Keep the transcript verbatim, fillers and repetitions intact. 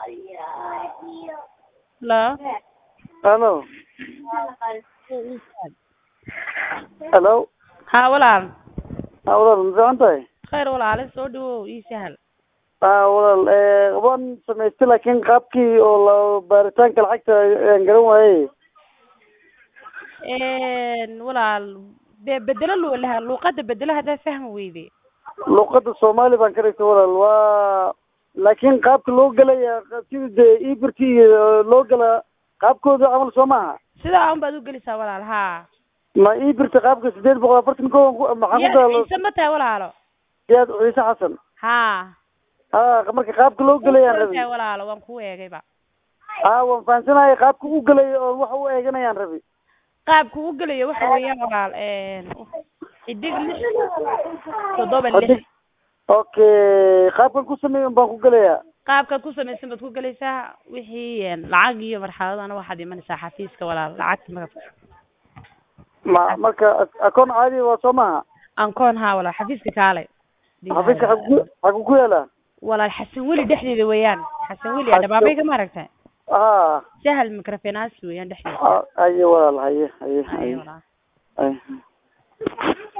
لا الو الو ها ولا ها walaal ma fiican tahay خير ولا على soo dhawow ii sahal aa walaal ee waan samaystay laakiin qaabkii oo la baaritaanka lacagta aan garan waayey een walaal be bedelo loo laha luqada bedelo hada fahmi weyday luqada Soomaali baan ka dhigtay walaal waa laakiin qaabka loo galaya sida iibirti loo gala qaabkooda amal Soomaha sida aan baad u galisaa walaal ha ma iibirti qaabka sideed boqol iyo afartan ko maxaa ku dalo isma taa walaalo yaad Ciise Xasan ha ha marka qaabka loo galaya rabi walaalo waan ku eegayba ha waan fahansanahay qaabka uu galay oo waxa uu eeganayaan rabi qaabka uu galayo waxa weeyaan walaal een xidig lix toddoba lix okay qaabkan ku sameeyo baan ku galayaa qaabka ku sameeysan baad ku galaysaa wixii lacag iyo marxaladana waxaad imanaysaa xafiiska walaal lacagta marka ma marka akoon caadi waa Soomaha akoon ha walaal xafiiska kaale xafiiska xagu ku yaala walaal xasan wali dhexdeeda weeyaan xasan wali dhabaabay ka maaragtay ah sahal microfinance weeyaan dhexdeeda ayo walaal haye haye haye walaal ay